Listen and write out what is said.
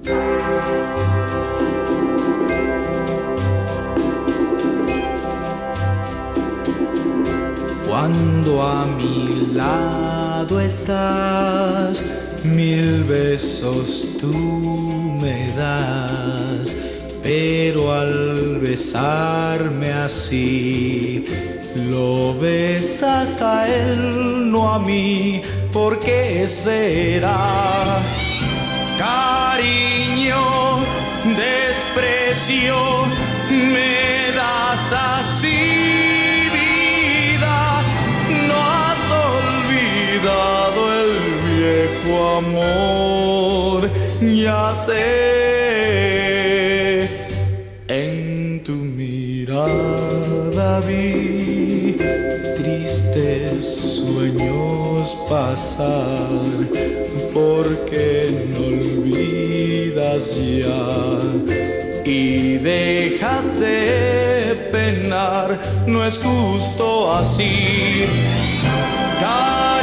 Cuando a mi lado estás, 1000 besos tú me das, pero al besarme así, lo besas a él, no a mí. ¿Por qué será? Cariño, desprecio, me das así. Amor, ya sé, en tu mirada vi tristes sueños pasar, porque no olvidas ya y dejas de penar, no es justo así.